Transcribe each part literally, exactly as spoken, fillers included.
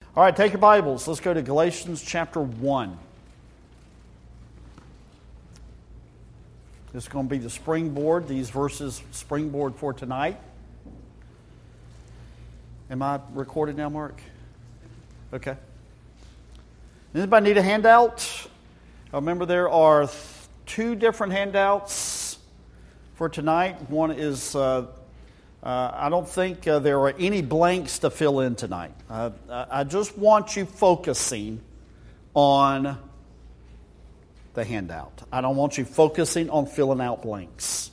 All right, take your Bibles. Let's go to Galatians chapter one. This is going to be the springboard, these verses springboard for tonight. Am I recorded now, Mark? Okay. Anybody need a handout? I remember there are th- two different handouts for tonight. One is, uh, uh, I don't think uh, there are any blanks to fill in tonight. Uh, I just want you focusing on the handout. I don't want you focusing on filling out blanks.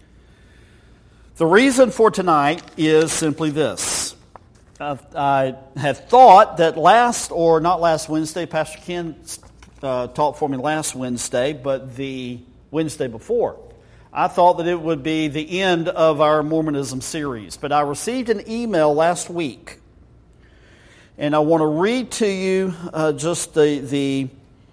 The reason for tonight is simply this. Uh, I had thought that last, or not last Wednesday, Pastor Ken uh, taught for me last Wednesday, but the Wednesday before. I thought that it would be the end of our Mormonism series, but I received an email last week, and I want to read to you uh, just the the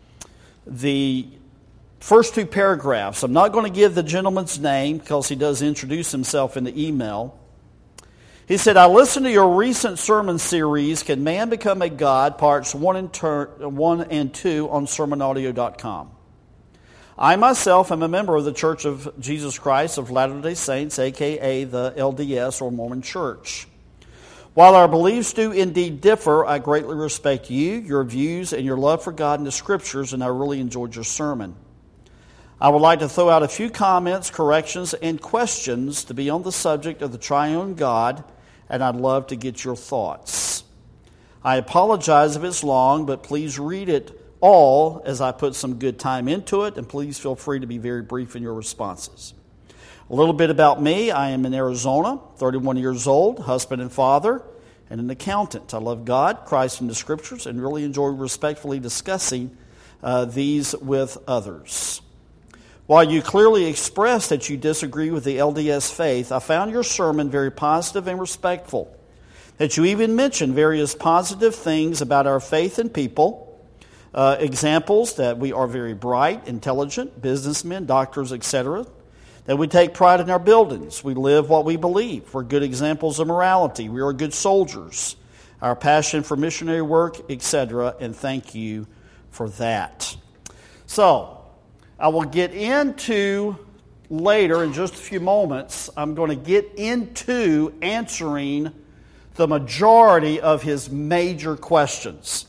the first two paragraphs. I'm not going to give the gentleman's name because he does introduce himself in the email. He said, I listened to your recent sermon series, Can Man Become a God? Parts one and, ter- one and two on sermon audio dot com. I myself am a member of the Church of Jesus Christ of Latter-day Saints, a k a the L D S or Mormon Church. While our beliefs do indeed differ, I greatly respect you, your views, and your love for God and the Scriptures, and I really enjoyed your sermon. I would like to throw out a few comments, corrections, and questions to be on the subject of the triune God, and I'd love to get your thoughts. I apologize if it's long, but please read it all as I put some good time into it, and please feel free to be very brief in your responses. A little bit about me. I am in Arizona, thirty-one years old, husband and father, and an accountant. I love God, Christ, and the Scriptures, and really enjoy respectfully discussing uh, these with others. While you clearly expressed that you disagree with the L D S faith, I found your sermon very positive and respectful. That you even mentioned various positive things about our faith and people, uh, examples that we are very bright, intelligent, businessmen, doctors, et cetera. That we take pride in our buildings. We live what we believe. We're good examples of morality. We are good soldiers. Our passion for missionary work, et cetera. And thank you for that. So, I will get into later in just a few moments. I'm going to get into answering the majority of his major questions.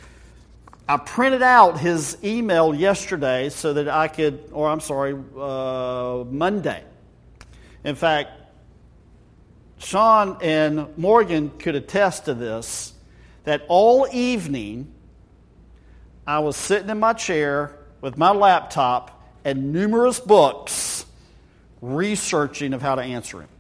I printed out his email yesterday so that I could, or I'm sorry, uh, Monday. In fact, Sean and Morgan could attest to this, that all evening I was sitting in my chair with my laptop and numerous books researching of how to answer him.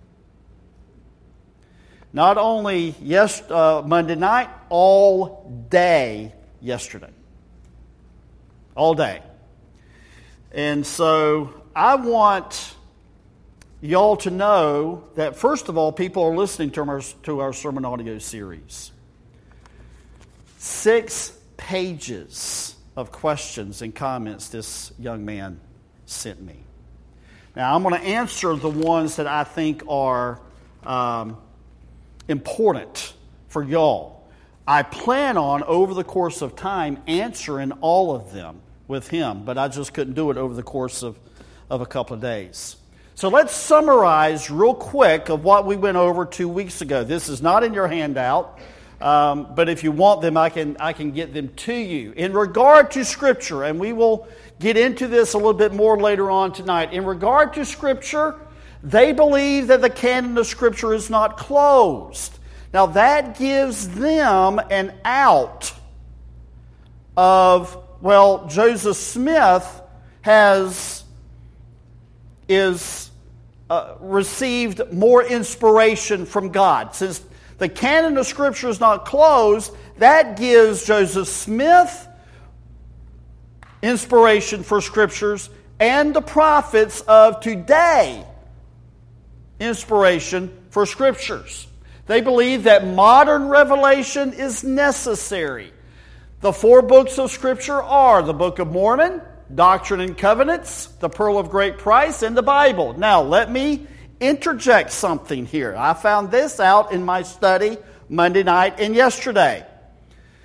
Not only yes, uh, Monday night, all day yesterday. All day. And so I want y'all to know that, first of all, people are listening to our, to our sermon audio series. Six pages of questions and comments this young man sent me. Now, I'm going to answer the ones that I think are um, important for y'all. I plan on, over the course of time, answering all of them with him, but I just couldn't do it over the course of, of a couple of days. So let's summarize real quick of what we went over two weeks ago. This is not in your handout. Um, but if you want them, I can I can get them to you. In regard to Scripture, and we will get into this a little bit more later on tonight. In regard to Scripture, they believe that the canon of Scripture is not closed. Now that gives them an out of, well, Joseph Smith has is uh, received more inspiration from God. Since the canon of Scripture is not closed, that gives Joseph Smith inspiration for Scriptures and the prophets of today inspiration for Scriptures. They believe that modern revelation is necessary. The four books of Scripture are the Book of Mormon, Doctrine and Covenants, the Pearl of Great Price, and the Bible. Now, let me interject something here. I found this out in my study Monday night and yesterday.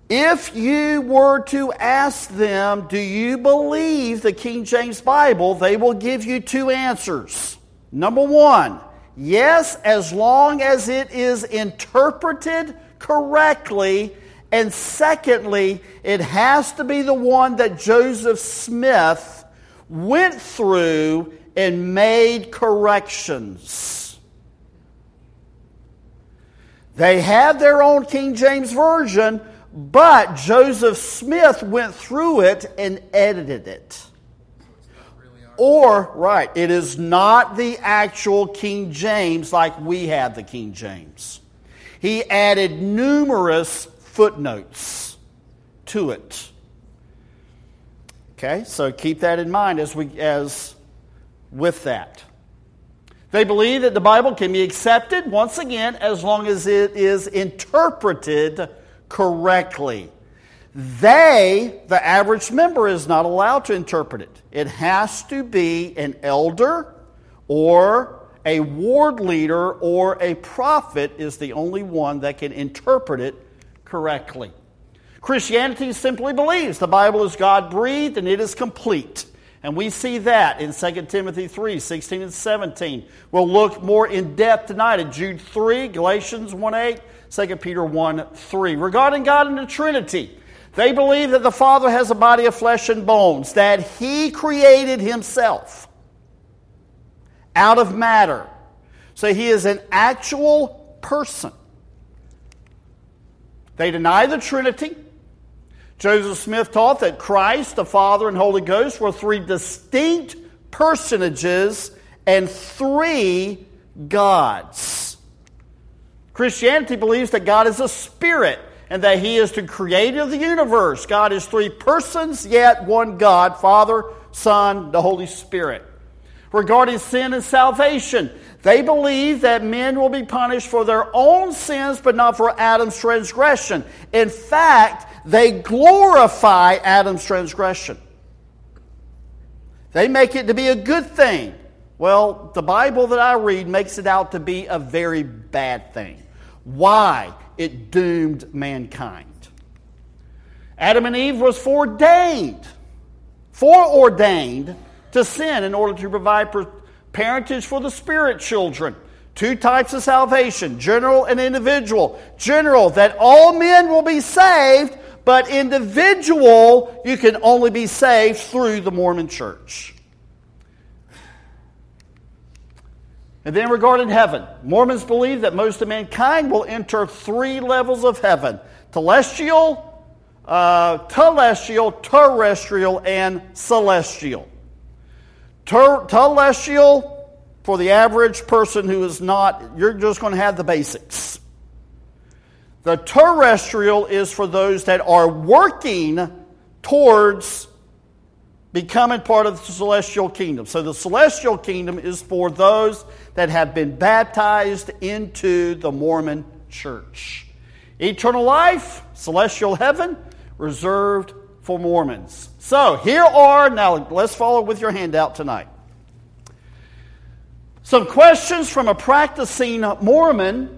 If you were to ask them, do you believe the King James Bible, they will give you two answers. Number one, yes, as long as it is interpreted correctly. And secondly, it has to be the one that Joseph Smith went through and made corrections. They have their own King James Version, but Joseph Smith went through it and edited it. Or, right, it is not the actual King James like we have the King James. He added numerous footnotes to it. Okay, so keep that in mind as we as with that. They believe that the Bible can be accepted, once again, as long as it is interpreted correctly. They, the average member, is not allowed to interpret it. It has to be an elder or a ward leader or a prophet is the only one that can interpret it correctly. Christianity simply believes the Bible is God-breathed and it is complete. And we see that in Second Timothy three, sixteen and seventeen. We'll look more in depth tonight at Jude three, Galatians one eight, Second Peter one three. Regarding God and the Trinity, they believe that the Father has a body of flesh and bones, that He created Himself out of matter. So He is an actual person. They deny the Trinity. Joseph Smith taught that Christ, the Father, and Holy Ghost were three distinct personages and three gods. Christianity believes that God is a spirit and that He is the creator of the universe. God is three persons, yet one God, Father, Son, the Holy Spirit. Regarding sin and salvation, they believe that men will be punished for their own sins, but not for Adam's transgression. In fact, they glorify Adam's transgression. They make it to be a good thing. Well, the Bible that I read makes it out to be a very bad thing. Why? It doomed mankind. Adam and Eve was foreordained, foreordained to sin in order to provide parentage for the spirit children. Two types of salvation, general and individual. General, that all men will be saved, but individual, you can only be saved through the Mormon Church. And then regarding heaven, Mormons believe that most of mankind will enter three levels of heaven: telestial, uh, telestial, terrestrial, and celestial. Ter- telestial, for the average person who is not, you're just going to have the basics. The terrestrial is for those that are working towards becoming part of the celestial kingdom. So the celestial kingdom is for those that have been baptized into the Mormon Church. Eternal life, celestial heaven, reserved for Mormons. So here are, now let's follow with your handout tonight, some questions from a practicing Mormon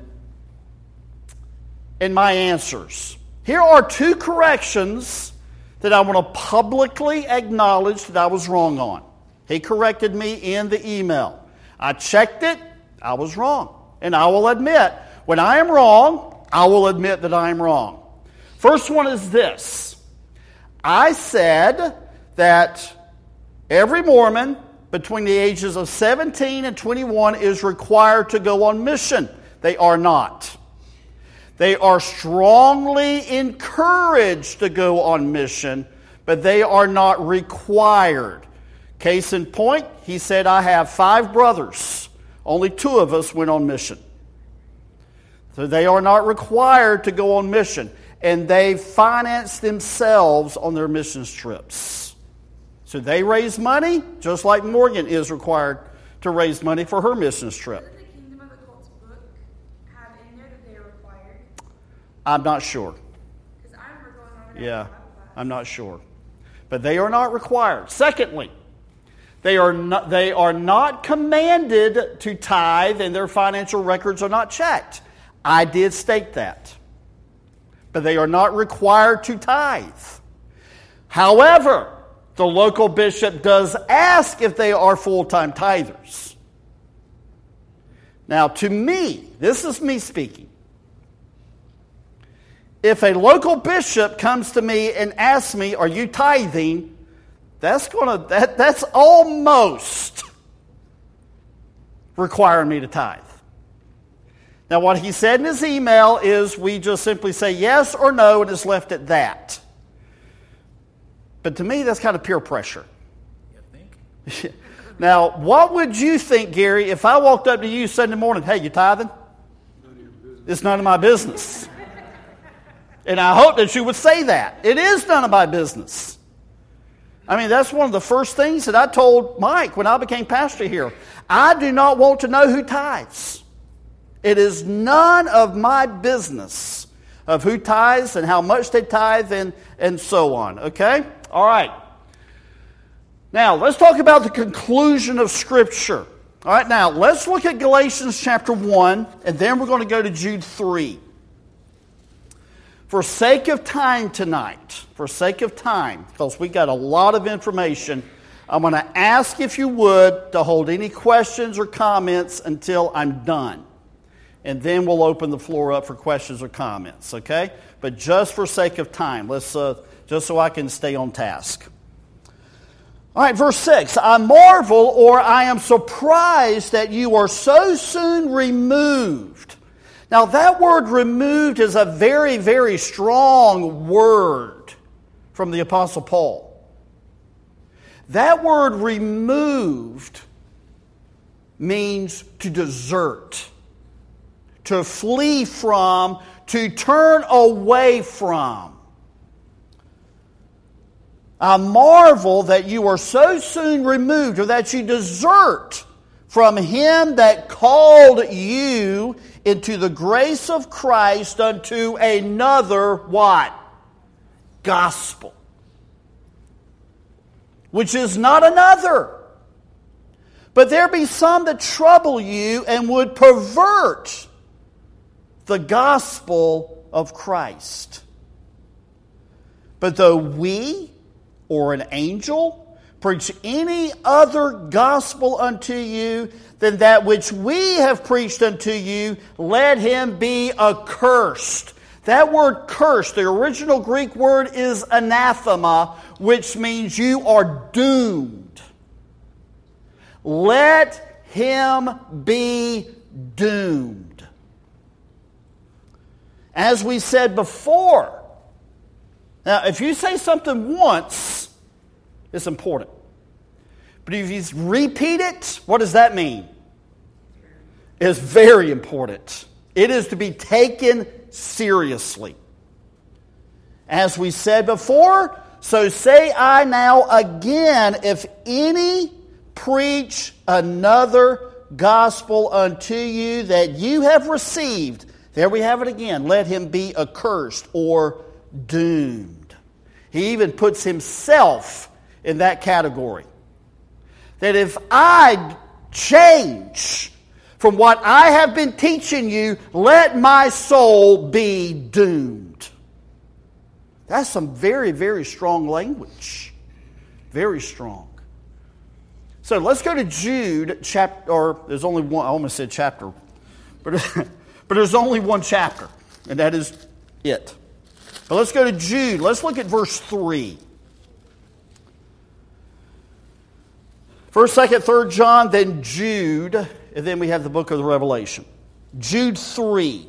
and my answers. Here are two corrections that I want to publicly acknowledge that I was wrong on. He corrected me in the email. I checked it. I was wrong. And I will admit, when I am wrong, I will admit that I am wrong. First one is this. I said that every Mormon between the ages of seventeen and twenty-one is required to go on mission. They are not. They are strongly encouraged to go on mission, but they are not required. Case in point, he said, I have five brothers. Only two of us went on mission. So they are not required to go on mission. And they finance themselves on their missions trips. So they raise money, just like Morgan is required to raise money for her missions trip. Does the Kingdom of the Cults book have in there that they are required? I'm not sure. Because I remember going on and Yeah, I'm not sure. But they are not required. Secondly, they are not, they are not commanded to tithe, and their financial records are not checked. I did state that. but they are not required to tithe. However, the local bishop does ask if they are full-time tithers. Now, to me, this is me speaking. If a local bishop comes to me and asks me, "Are you tithing?" That's gonna that that's almost requiring me to tithe. Now, what he said in his email is we just simply say yes or no, and it's left at that. But to me, that's kind of peer pressure. You think? Now, what would you think, Gary, if I walked up to you Sunday morning, "Hey, you tithing?" It's none of my business. And I hope that you would say that. It is none of my business. I mean, that's one of the first things that I told Mike when I became pastor here. I do not want to know who tithes. It is none of my business of who tithes and how much they tithe and, and so on. Okay? All right. Now, let's talk about the conclusion of Scripture. All right, now, let's look at Galatians chapter one, and then we're going to go to Jude three. For sake of time tonight, for sake of time, because we got a lot of information, I'm going to ask if you would to hold any questions or comments until I'm done. And then we'll open the floor up for questions or comments, okay? But just for sake of time, let's uh, just so I can stay on task. All right, verse six. I marvel or I am surprised that you are so soon removed. Now, that word removed is a very, very strong word from the Apostle Paul. That word removed means to desert, to flee from, to turn away from. I marvel that you are so soon removed, or that you desert from him that called you into the grace of Christ unto another what? Gospel. Which is not another. But there be some that trouble you and would pervert the gospel of Christ. But though we or an angel preach any other gospel unto you than that which we have preached unto you, let him be accursed. That word cursed, the original Greek word is anathema, which means you are doomed. Let him be doomed. As we said before, now if you say something once, it's important. But if you repeat it, what does that mean? It's very important. It is to be taken seriously. As we said before, so say I now again, if any preach another gospel unto you that you have received, there we have it again, let him be accursed or doomed. He even puts himself in that category. That if I change from what I have been teaching you, let my soul be doomed. That's some very, very strong language. Very strong. So let's go to Jude chapter, or there's only one, I almost said chapter, but, but there's only one chapter, and that is it. But let's go to Jude. Let's look at verse three. First, second, third John, then Jude, and then we have the book of the Revelation. Jude three.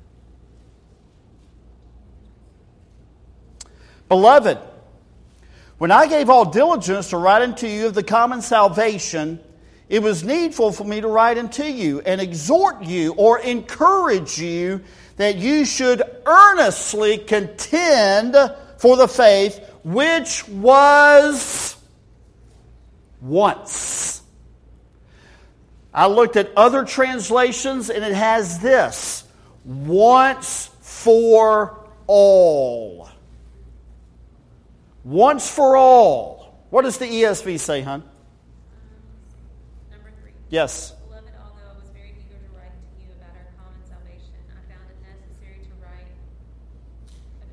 Beloved, when I gave all diligence to write unto you of the common salvation, it was needful for me to write unto you and exhort you or encourage you that you should earnestly contend for the faith which was once. I looked at other translations and it has this: once for all. Once for all. What does the E S V say, hon? Um, number three. Yes. Beloved, although I was very eager to write to you about our common salvation, I found it necessary to write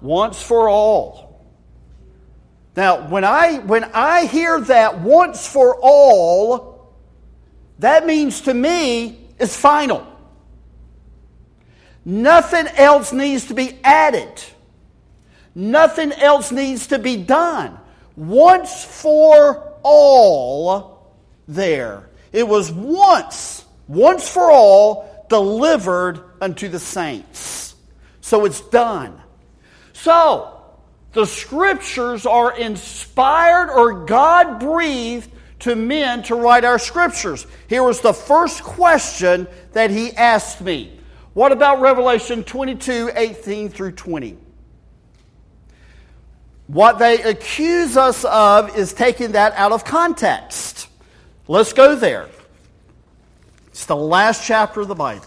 Once for all. Now, when I when I hear that once for all, that means to me it's final. Nothing else needs to be added. Nothing else needs to be done. Once for all there. It was once, once for all, delivered unto the saints. So it's done. So, the Scriptures are inspired or God-breathed to men to write our Scriptures. Here was the first question that he asked me. What about Revelation twenty-two, eighteen through twenty? What they accuse us of is taking that out of context. Let's go there. It's the last chapter of the Bible.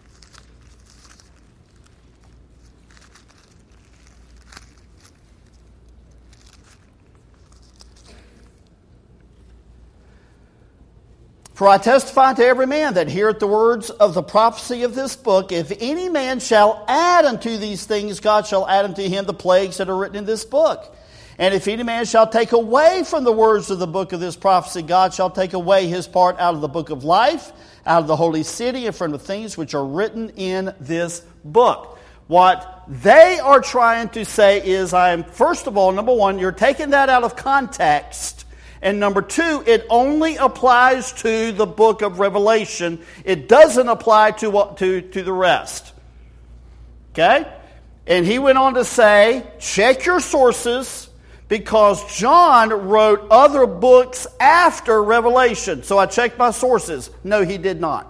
For I testify to every man that heareth the words of the prophecy of this book, if any man shall add unto these things, God shall add unto him the plagues that are written in this book. And if any man shall take away from the words of the book of this prophecy, God shall take away his part out of the book of life, out of the holy city, and from the things which are written in this book. What they are trying to say is, I am, first of all, number one, you're taking that out of context. And number two, it only applies to the book of Revelation. It doesn't apply to, to, to the rest. Okay? And he went on to say, check your sources, because John wrote other books after Revelation. So I checked my sources. No, he did not.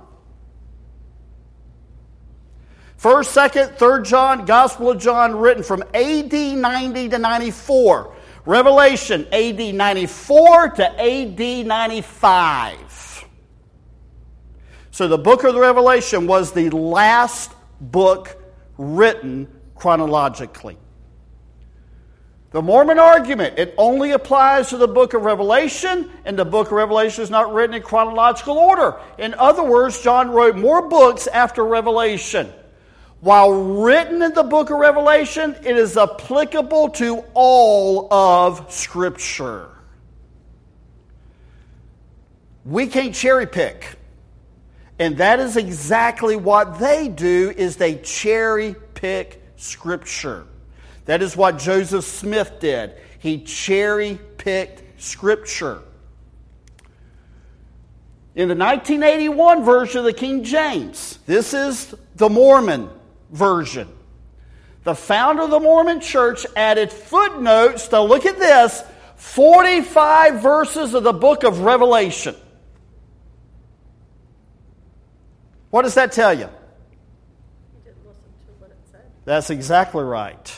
First, Second, Third John, Gospel of John, written from A D ninety to ninety-four. Revelation, A D ninety-four to A D ninety-five. So the book of the Revelation was the last book written chronologically. The Mormon argument, it only applies to the book of Revelation, and the book of Revelation is not written in chronological order. In other words, John wrote more books after Revelation. While written in the book of Revelation, it is applicable to all of Scripture. We can't cherry pick. And that is exactly what they do, is they cherry pick Scripture. That is what Joseph Smith did. He cherry picked Scripture. In the nineteen eighty-one version of the King James, this is the Mormon version. The founder of the Mormon Church added footnotes to, look at this, forty-five verses of the book of Revelation. What does that tell you? He didn't listen to what it said. That's exactly right.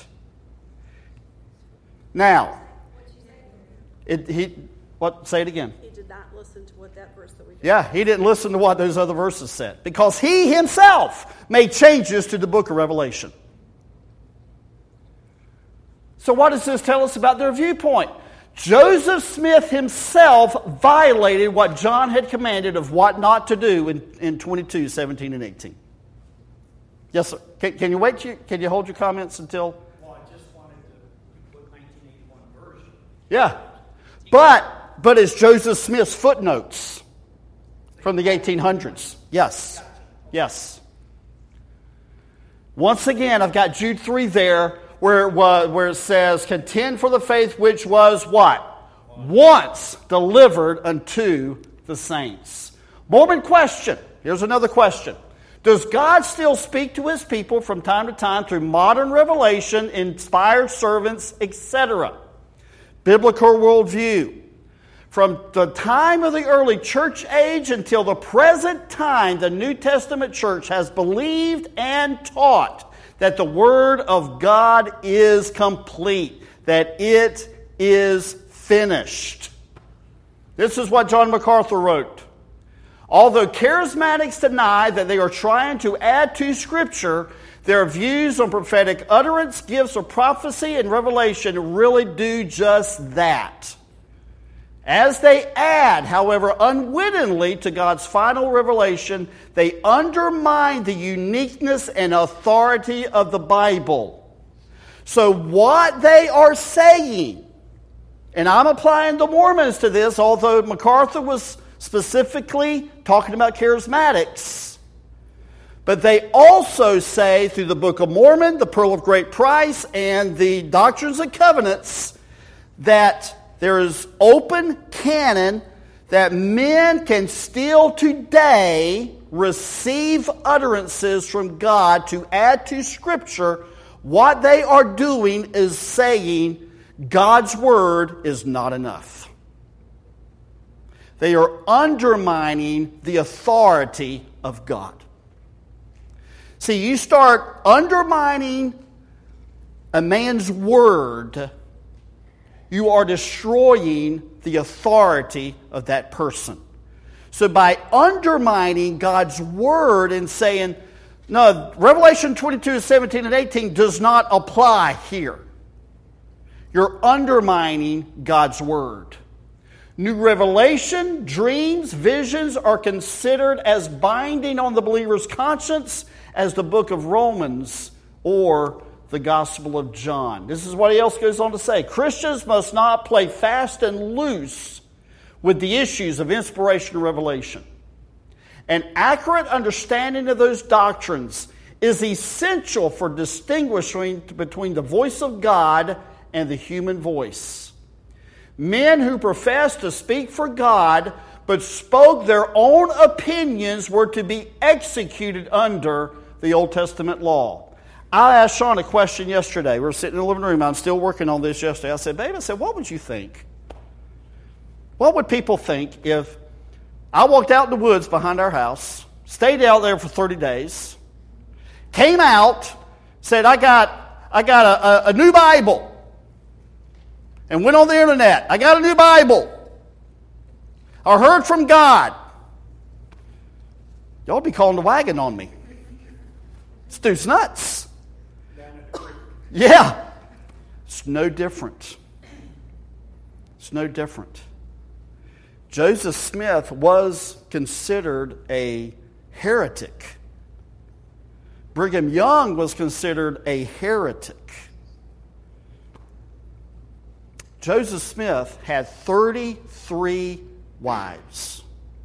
Now, it, he what? Say it again. He did not listen to what that verse that we just Yeah, he didn't listen to what those other verses said, because he himself made changes to the book of Revelation. So what does this tell us about their viewpoint? Joseph Smith himself violated what John had commanded of what not to do in, in twenty-two, seventeen, and eighteen. Yes, sir. Can, can you wait? To, can you hold your comments until... Well, I just wanted to put nineteen eighty-one version. Yeah. But, but it's Joseph Smith's footnotes from the eighteen hundreds. Yes. Yes. Once again, I've got Jude three there, where it, was, where it says, contend for the faith which was what? Once delivered unto the saints. Mormon question. Here's another question. Does God still speak to his people from time to time through modern revelation, inspired servants, et cetera? Biblical worldview. From the time of the early church age until the present time, the New Testament church has believed and taught that the Word of God is complete, that it is finished. This is what John MacArthur wrote. Although charismatics deny that they are trying to add to Scripture, their views on prophetic utterance, gifts of prophecy, and revelation really do just that. As they add, however, unwittingly to God's final revelation, they undermine the uniqueness and authority of the Bible. So what they are saying, and I'm applying the Mormons to this, although MacArthur was specifically talking about charismatics, but they also say through the Book of Mormon, the Pearl of Great Price, and the Doctrines and Covenants, that there is open canon that men can still today receive utterances from God to add to Scripture. What they are doing is saying God's Word is not enough. They are undermining the authority of God. See, you start undermining a man's word, you are destroying the authority of that person. So by undermining God's word and saying, no, Revelation twenty-two, seventeen and eighteen does not apply here, you're undermining God's word. New revelation, dreams, visions are considered as binding on the believer's conscience as the book of Romans or the Gospel of John. This is what he else goes on to say. Christians must not play fast and loose with the issues of inspiration and revelation. An accurate understanding of those doctrines is essential for distinguishing between the voice of God and the human voice. Men who professed to speak for God but spoke their own opinions were to be executed under the Old Testament law. I asked Sean a question yesterday. We were sitting in the living room. I'm still working on this yesterday. I said, babe, I said, what would you think? What would people think if I walked out in the woods behind our house, stayed out there for thirty days, came out, said, I got, I got a, a, a new Bible, and went on the internet. I got a new Bible. I heard from God. Y'all be calling the wagon on me. This dude's nuts. Yeah. It's no different. It's no different. Joseph Smith was considered a heretic. Brigham Young was considered a heretic. Joseph Smith had thirty-three wives.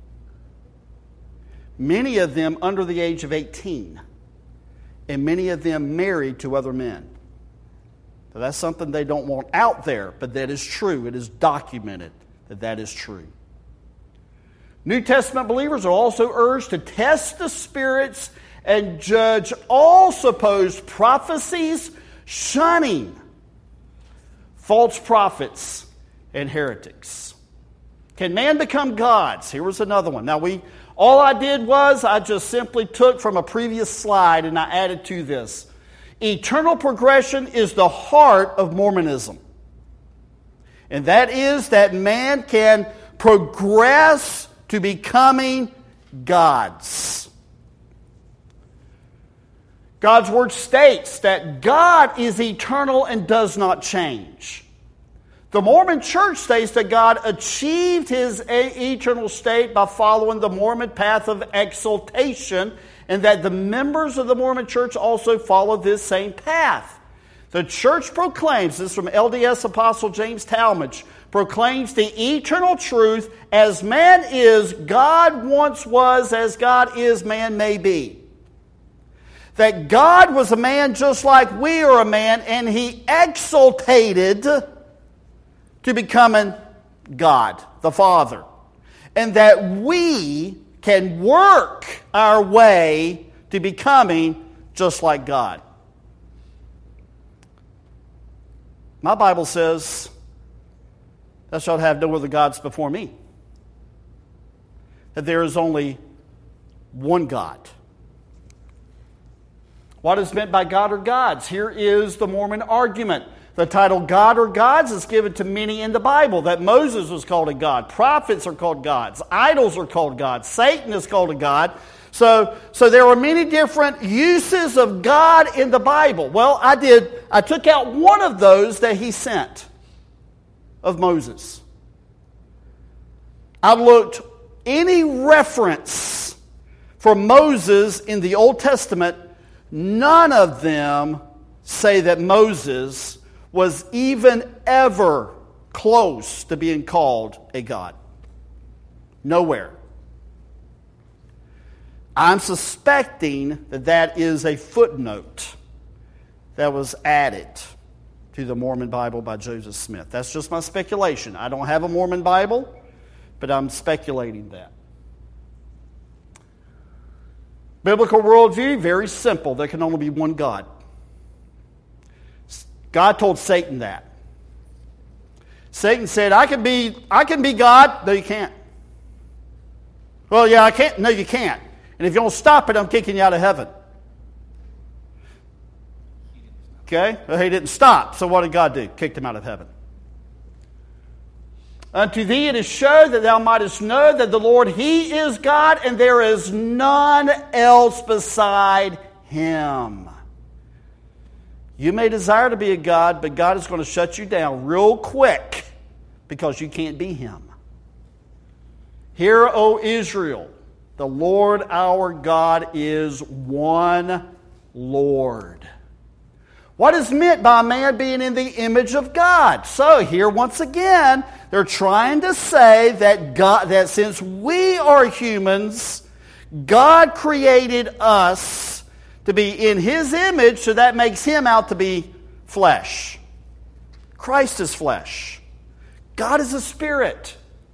Many of them under the age of eighteen. And many of them married to other men. So that's something they don't want out there, but that is true. It is documented that that is true. New Testament believers are also urged to test the spirits and judge all supposed prophecies, shunning false prophets and heretics. Can man become gods? Here was another one. Now, we all I did was I just simply took from a previous slide and I added to this. Eternal progression is the heart of Mormonism. And that is that man can progress to becoming gods. God's Word states that God is eternal and does not change. The Mormon Church states that God achieved His eternal state by following the Mormon path of exaltation, and that the members of the Mormon Church also follow this same path. The Church proclaims, this is from L D S Apostle James Talmage, proclaims the eternal truth, as man is, God once was, as God is, man may be. That God was a man just like we are a man, and He exaltated to becoming God, the Father. And that we can work our way to becoming just like God. My Bible says, thou shalt have no other gods before me. That there is only one God. What is meant by God or gods? Here is the Mormon argument. The title God or gods is given to many in the Bible. That Moses was called a god. Prophets are called gods. Idols are called gods. Satan is called a god. So, so there are many different uses of God in the Bible. Well, I did. I took out one of those that he sent of Moses. I looked any reference for Moses in the Old Testament. None of them say that Moses was even ever close to being called a god. Nowhere. I'm suspecting that that is a footnote that was added to the Mormon Bible by Joseph Smith. That's just my speculation. I don't have a Mormon Bible, but I'm speculating that. Biblical worldview, very simple. There can only be one God. God told Satan that. Satan said, I can be, I can be God. No, you can't. Well, yeah, I can't. No, you can't. And if you don't stop it, I'm kicking you out of heaven. Okay? Well, he didn't stop. So what did God do? Kicked him out of heaven. Unto thee it is showed that thou mightest know that the Lord, He is God, and there is none else beside Him. You may desire to be a God, but God is going to shut you down real quick because you can't be Him. Hear, O Israel, the Lord our God is one Lord. What is meant by man being in the image of God? So here once again, they're trying to say that God, that since we are humans, God created us to be in His image, so that makes Him out to be flesh. Christ is flesh. God is a spirit.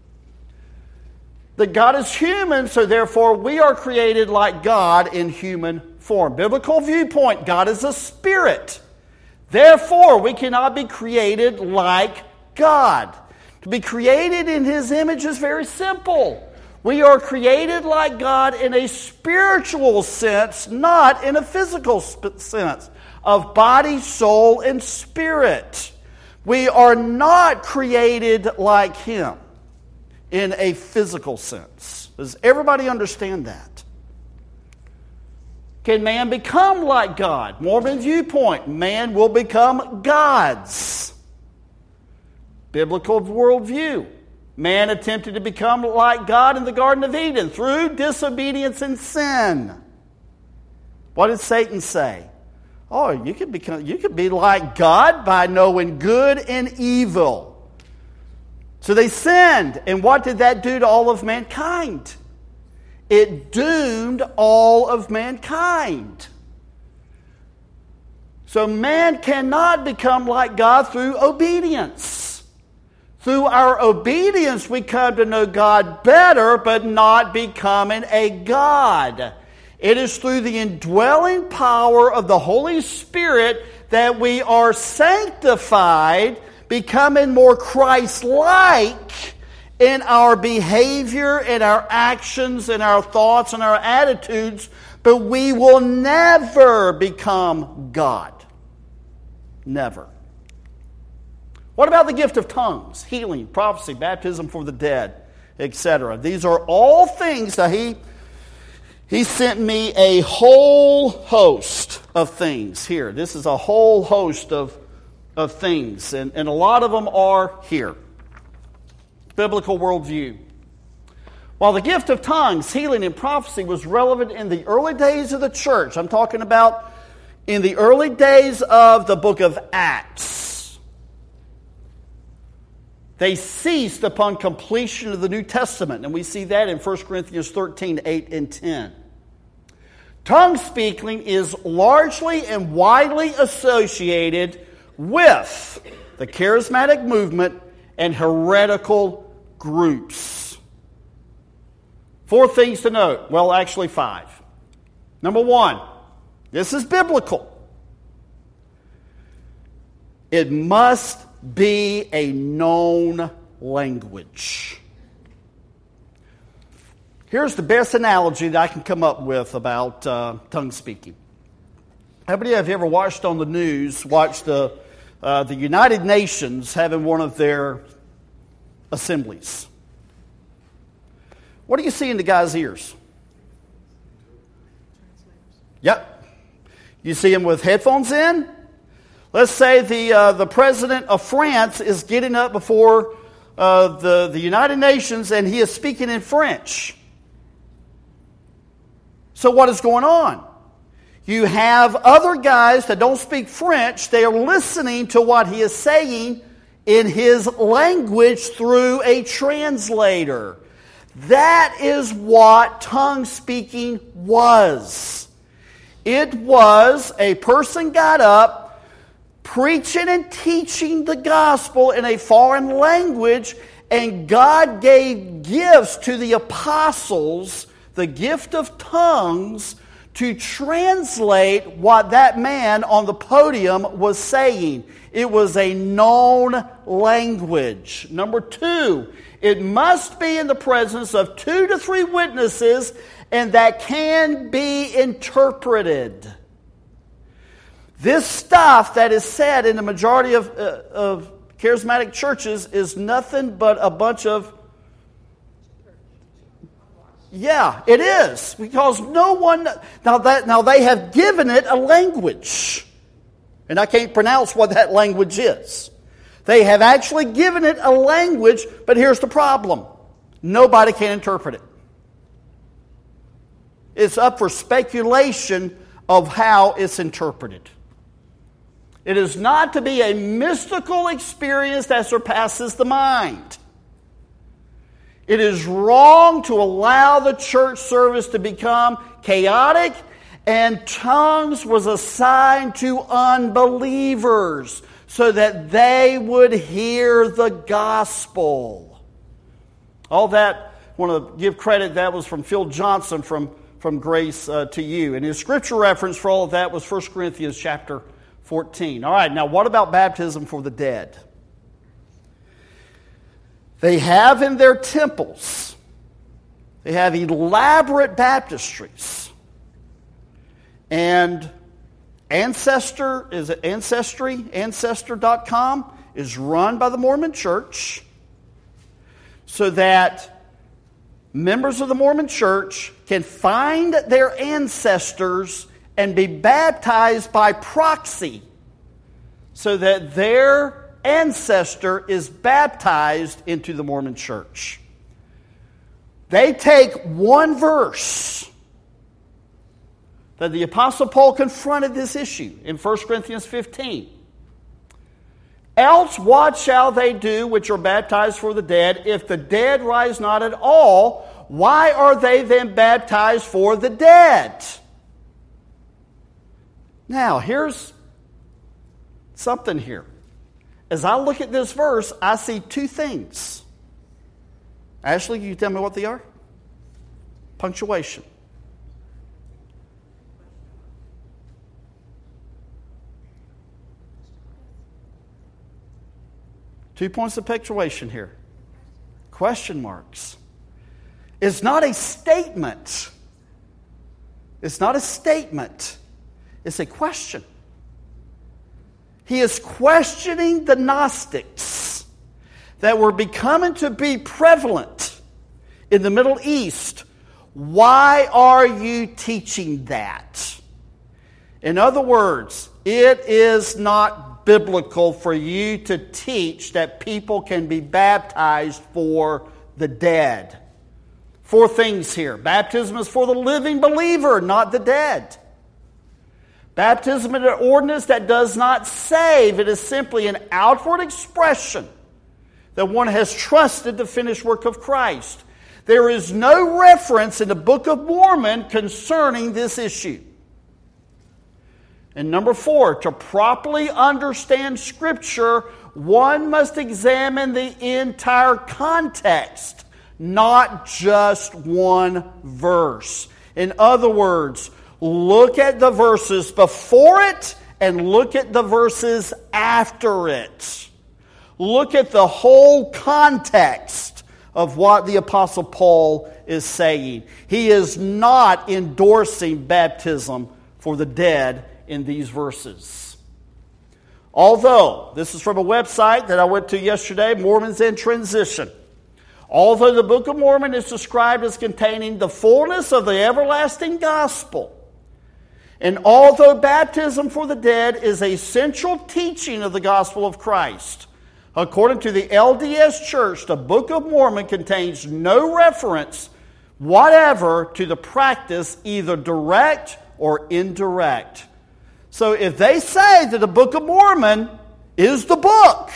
That God is human, so therefore we are created like God in human form. Biblical viewpoint, God is a spirit. Therefore, we cannot be created like God. To be created in His image is very simple. We are created like God in a spiritual sense, not in a physical sense of body, soul, and spirit. We are not created like Him in a physical sense. Does everybody understand that? Can man become like God? Mormon viewpoint, man will become gods. Biblical worldview, man attempted to become like God in the Garden of Eden through disobedience and sin. What did Satan say? Oh, you could become, you could be like God by knowing good and evil. So they sinned, and what did that do to all of mankind? It doomed all of mankind. So man cannot become like God through obedience. Through our obedience, we come to know God better, but not becoming a God. It is through the indwelling power of the Holy Spirit that we are sanctified, becoming more Christ-like in our behavior, in our actions, in our thoughts, and our attitudes, but we will never become God. Never. What about the gift of tongues, healing, prophecy, baptism for the dead, et cetera? These are all things that he, he sent me a whole host of things here. This is a whole host of, of things, and, and a lot of them are here. Biblical worldview. While the gift of tongues, healing, and prophecy was relevant in the early days of the church, I'm talking about in the early days of the book of Acts, they ceased upon completion of the New Testament, and we see that in First Corinthians thirteen, eight and ten. Tongue speaking is largely and widely associated with the charismatic movement and heretical groups. Four things to note. Well, actually five. Number one, this is biblical. It must be a known language. Here's the best analogy that I can come up with about uh, tongue speaking. How many have you ever watched on the news, watched the, uh, the United Nations having one of their assemblies? What do you see in the guy's ears? Yep. You see him with headphones in? Let's say the uh, the president of France is getting up before uh, the, the United Nations and he is speaking in French. So what is going on? You have other guys that don't speak French. They are listening to what he is saying in his language through a translator. That is what tongue speaking was. It was a person got up, preaching and teaching the gospel in a foreign language, and God gave gifts to the apostles, the gift of tongues, to translate what that man on the podium was saying. It was a known language. Number two, it must be in the presence of two to three witnesses, and that can be interpreted. This stuff that is said in the majority of, uh, of charismatic churches is nothing but a bunch of... Yeah, it is. Because no one... Now, that, now they have given it a language. And I can't pronounce what that language is. They have actually given it a language, but here's the problem. Nobody can interpret it. It's up for speculation of how it's interpreted. It is not to be a mystical experience that surpasses the mind. It is wrong to allow the church service to become chaotic, and tongues was assigned to unbelievers so that they would hear the gospel. All that, I want to give credit, that was from Phil Johnson from, from Grace uh, to You. And his scripture reference for all of that was First Corinthians chapter fourteen. All right, now what about baptism for the dead? They have in their temples, they have elaborate baptistries. And Ancestor, is it Ancestry? Ancestor dot com is run by the Mormon Church so that members of the Mormon Church can find their ancestors and be baptized by proxy so that their ancestor is baptized into the Mormon Church. They take one verse that the Apostle Paul confronted this issue in First Corinthians fifteen. Else what shall they do which are baptized for the dead? If the dead rise not at all, why are they then baptized for the dead? Now, here's something here. As I look at this verse, I see two things. Ashley, can you tell me what they are? Punctuation. Two points of punctuation here. Question marks. It's not a statement. It's not a statement. It's a question. He is questioning the Gnostics that were becoming to be prevalent in the Middle East. Why are you teaching that? In other words, it is not biblical for you to teach that people can be baptized for the dead. Four things here. Baptism is for the living believer, not the dead. Baptism is an ordinance that does not save. It is simply an outward expression that one has trusted the finished work of Christ. There is no reference in the Book of Mormon concerning this issue. And number four, to properly understand Scripture, one must examine the entire context, not just one verse. In other words, look at the verses before it and look at the verses after it. Look at the whole context of what the Apostle Paul is saying. He is not endorsing baptism for the dead in these verses. Although, this is from a website that I went to yesterday, Mormons in Transition. Although the Book of Mormon is described as containing the fullness of the everlasting gospel, and although baptism for the dead is a central teaching of the gospel of Christ, according to the L D S Church, the Book of Mormon contains no reference whatever to the practice, either direct or indirect. So if they say that the Book of Mormon is the book,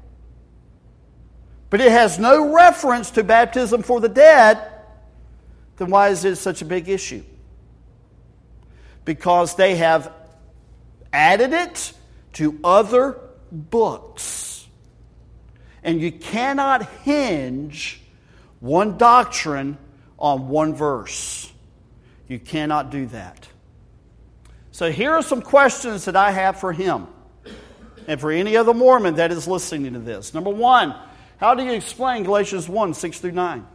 but it has no reference to baptism for the dead, then why is it such a big issue? Because they have added it to other books. And you cannot hinge one doctrine on one verse. You cannot do that. So here are some questions that I have for him and for any other Mormon that is listening to this. Number one, how do you explain Galatians one, six through nine?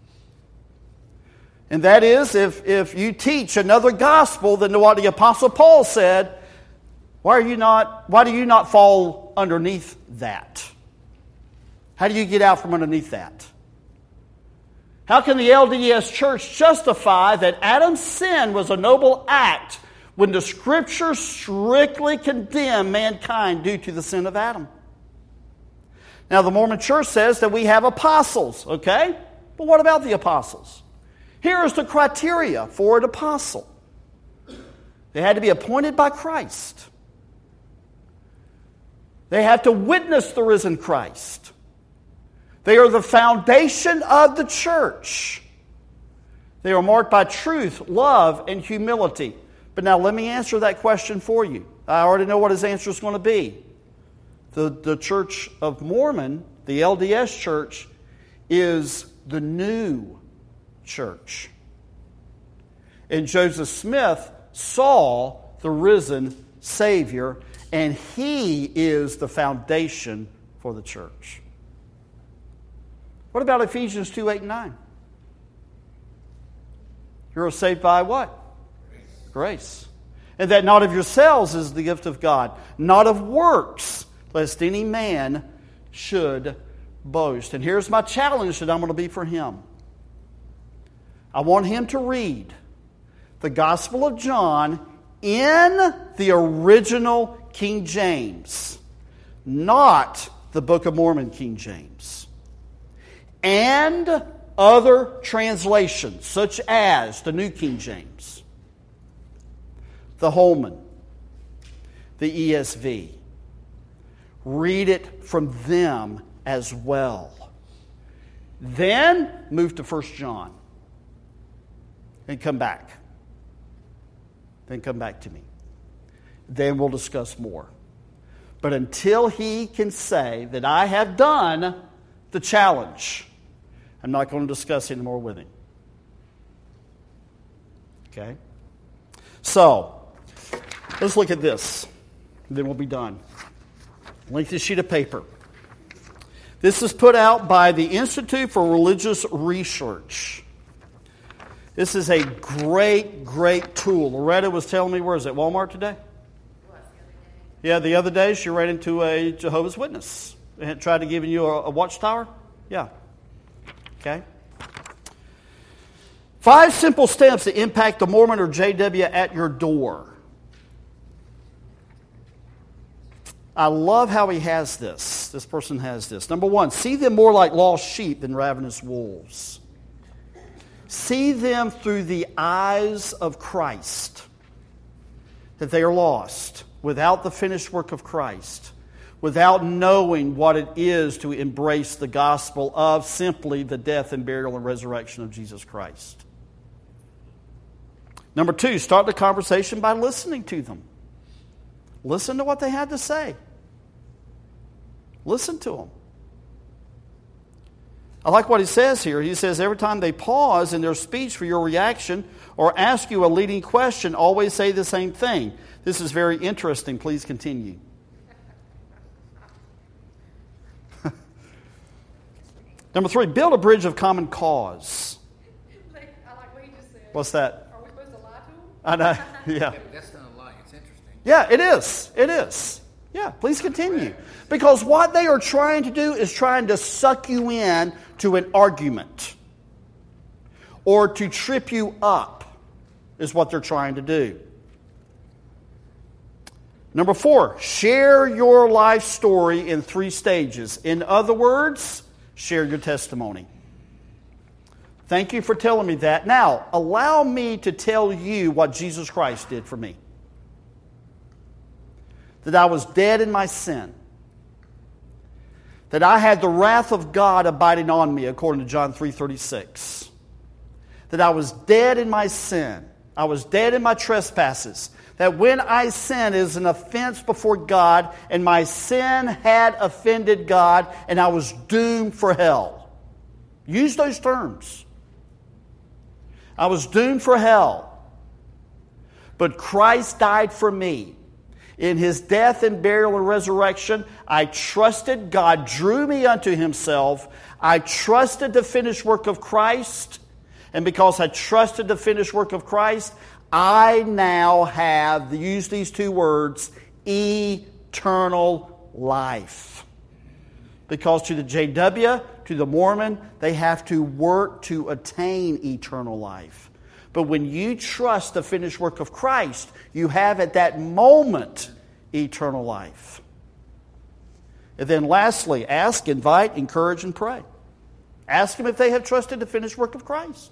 And that is, if, if you teach another gospel than what the Apostle Paul said, why are you not, why do you not fall underneath that? How do you get out from underneath that? How can the L D S Church justify that Adam's sin was a noble act when the Scriptures strictly condemn mankind due to the sin of Adam? Now, the Mormon Church says that we have apostles, okay? But what about the apostles? Here is the criteria for an apostle. They had to be appointed by Christ. They have to witness the risen Christ. They are the foundation of the church. They are marked by truth, love, and humility. But now let me answer that question for you. I already know what his answer is going to be. The, the Church of Mormon, the L D S Church, is the new church. And Joseph Smith saw the risen Savior, and he is the foundation for the church. What about Ephesians two, eight, and nine? You're saved by what? Grace. Grace. And that not of yourselves is the gift of God, not of works, lest any man should boast. And here's my challenge that I'm going to be for him. I want him to read the Gospel of John in the original King James, not the Book of Mormon King James, and other translations such as the New King James, the Holman, the E S V. Read it from them as well. Then move to First John and come back. Then come back to me. Then we'll discuss more. But until he can say that I have done the challenge, I'm not going to discuss anymore with him. Okay? So, let's look at this. Then we'll be done. Lengthy sheet of paper. This is put out by the Institute for Religious Research. This is a great, great tool. Loretta was telling me, where is it, Walmart today? Yeah, the other day she ran into a Jehovah's Witness. They had tried to give you a, a watchtower. Yeah. Okay. Five simple steps that impact the Mormon or J W at your door. I love how he has this. This person has this. Number one, see them more like lost sheep than ravenous wolves. See them through the eyes of Christ. That they are lost without the finished work of Christ. Without knowing what it is to embrace the gospel of simply the death and burial and resurrection of Jesus Christ. Number two, start the conversation by listening to them. Listen to what they had to say. Listen to them. I like what he says here. He says every time they pause in their speech for your reaction or ask you a leading question, always say the same thing. This is very interesting. Please continue. Number three, build a bridge of common cause. Like, I like what he just said. What's that? Are we supposed to lie to him? I know. Yeah. Yeah, but that's not a lie. It's interesting. Yeah, it is. It is. Yeah, please continue. Because what they are trying to do is trying to suck you in to an argument. Or to trip you up is what they're trying to do. Number four, share your life story in three stages. In other words, share your testimony. Thank you for telling me that. Now, allow me to tell you what Jesus Christ did for me. That I was dead in my sin. That I had the wrath of God abiding on me, according to John three thirty-six. That I was dead in my sin. I was dead in my trespasses. That when I sin is an offense before God, and my sin had offended God, and I was doomed for hell. Use those terms. I was doomed for hell. But Christ died for me. In His death and burial and resurrection, I trusted. God drew me unto Himself. I trusted the finished work of Christ. And because I trusted the finished work of Christ, I now have, use these two words, eternal life. Because to the J W, to the Mormon, they have to work to attain eternal life. But when you trust the finished work of Christ, you have at that moment eternal life. And then lastly, ask, invite, encourage, and pray. Ask them if they have trusted the finished work of Christ.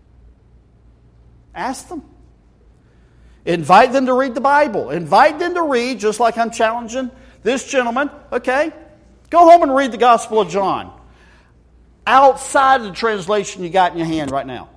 Ask them. Invite them to read the Bible. Invite them to read, just like I'm challenging this gentleman. Okay, go home and read the Gospel of John. Outside of the translation you got in your hand right now.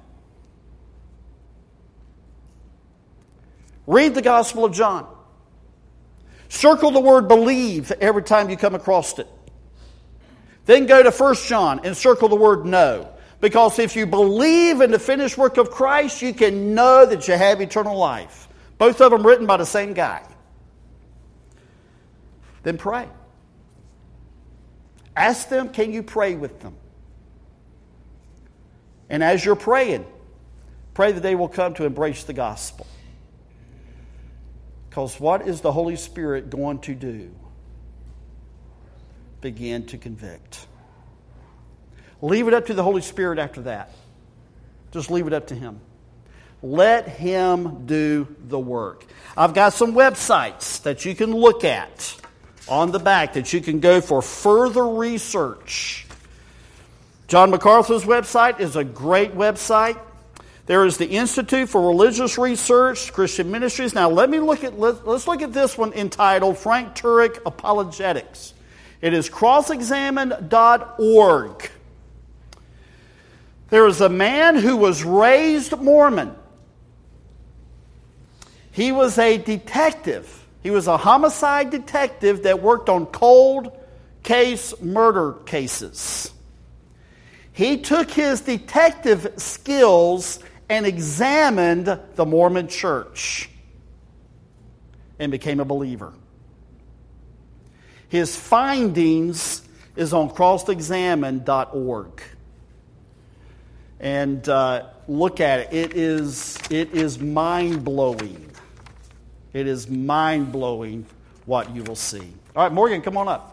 Read the Gospel of John. Circle the word believe every time you come across it. Then go to First John and circle the word know. Because if you believe in the finished work of Christ, you can know that you have eternal life. Both of them written by the same guy. Then pray. Ask them, can you pray with them? And as you're praying, pray that they will come to embrace the gospel. Because what is the Holy Spirit going to do? Begin to convict. Leave it up to the Holy Spirit after that. Just leave it up to Him. Let Him do the work. I've got some websites that you can look at on the back that you can go for further research. John MacArthur's website is a great website. There is the Institute for Religious Research, Christian Ministries. Now let me look at let, let's look at this one entitled Frank Turek Apologetics. It is cross examine dot org. There is a man who was raised Mormon. He was a detective. He was a homicide detective that worked on cold case murder cases. He took his detective skills and examined the Mormon church and became a believer. His findings is on cross examine dot org. And uh, look at it. It is, it is mind-blowing. It is mind-blowing what you will see. All right, Morgan, come on up.